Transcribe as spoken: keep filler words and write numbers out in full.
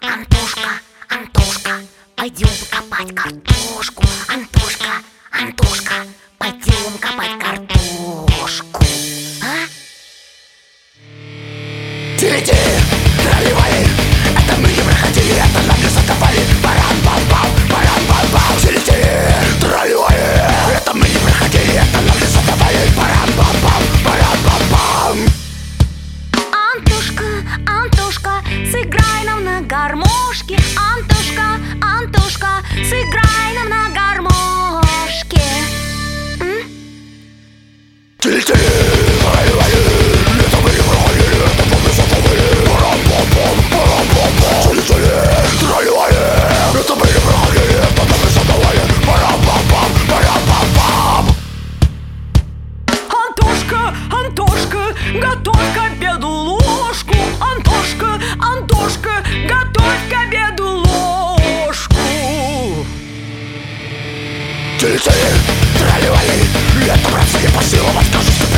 Антошка, Антошка, пойдем копать картошку. Антошка, Антошка, пойдем копать картошку. А? Тили-ти, трали-вали, это мы не проходили, это нам не закопали. Баран-бам-бам, баран-бам-бам. Тили-ти, трали-вали, это мы не проходили, это нам не закопали. Баран-бам-бам, баран-бам-бам. Антошка, Антошка, сыграй нам на гармошке. Антошка, Антошка, сыграй нам на гармошке. М? Тили-ти, трали-вали, это мы не проходили, это нам не закопали. Баран-бам-бам, баран-бам-бам. Тили-ти, трали-вали, это мы не проходили, это нам не закопали. Баран-бам-бам, баран-бам-бам. Антошка, Антошка, готовь к обеду ложку. Антошка, Антошка, готовь к обеду ложку. Тили-ти, трали-вали, это братцы не по силам, откажешься.